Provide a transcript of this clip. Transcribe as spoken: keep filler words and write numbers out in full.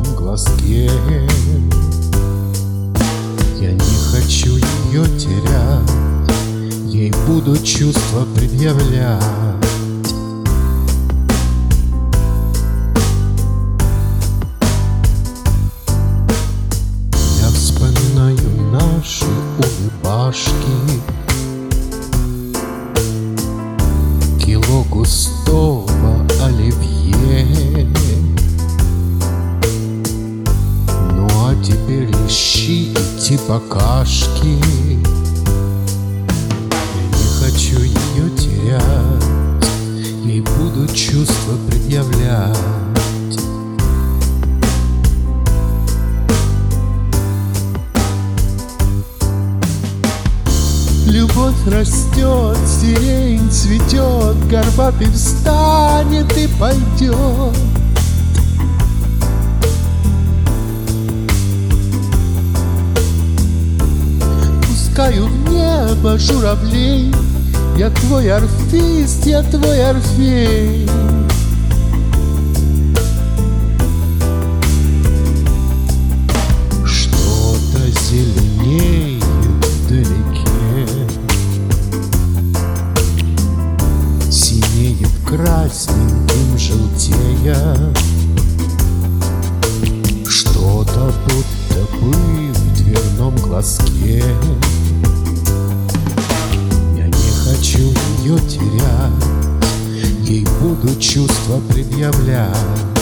глазке. Я не хочу ее терять, ей буду чувства предъявлять. Я вспоминаю наши улыбашки, кило густого оливье. Ну а теперь ищи эти покашки. Я не хочу ее терять, ей буду чувства предъявлять. Любовь растет, сирень цветет, горбатый встанет и пойдет. Пускаю в небо журавлей, я твой орфист, я твой орфей. Что-то зеленеет вдалеке, синеет красненьким желтея. Что-то будто бы в дверном глазке. Я не хочу ее терять, ей буду чувства предъявлять.